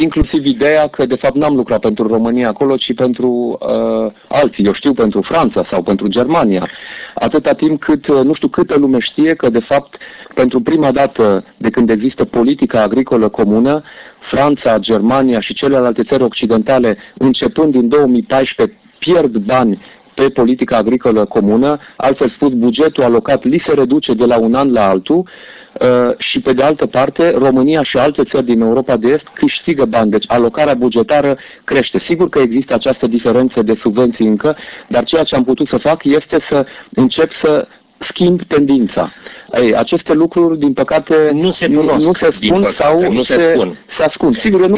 inclusiv ideea că de fapt n-am lucrat pentru România acolo, ci pentru alții, eu știu, pentru Franța sau pentru Germania. Atâta timp cât, nu știu câtă lume știe că de fapt pentru prima dată de când există politica agricolă comună, Franța, Germania și celelalte țări occidentale, începând din 2014, pierd bani pe politica agricolă comună, altfel spus, bugetul alocat li se reduce de la un an la altul, și pe de altă parte România și alte țări din Europa de Est câștigă bani, deci alocarea bugetară crește. Sigur că există această diferență de subvenții încă, dar ceea ce am putut să fac este să încep să schimb tendința. Aceste lucruri, din păcate, nu se spun sau se ascund. Sigur, eu nu